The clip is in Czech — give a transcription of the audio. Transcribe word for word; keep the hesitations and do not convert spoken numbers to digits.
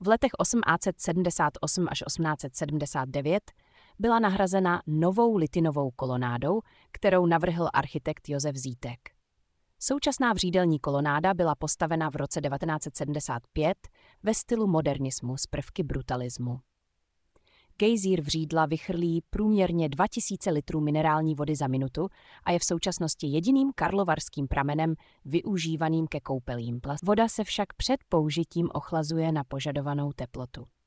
V letech osmnáct set sedmdesát osm až osmnáct set sedmdesát devět byla nahrazena novou litinovou kolonádou, kterou navrhl architekt Josef Zítek. Současná vřídelní kolonáda byla postavena v roce devatenáct set sedmdesát pět ve stylu modernismu s prvky brutalismu. Gejzír vřídla vychrlí průměrně dva tisíce litrů minerální vody za minutu a je v současnosti jediným karlovarským pramenem využívaným ke koupelím. Voda se však před použitím ochlazuje na požadovanou teplotu.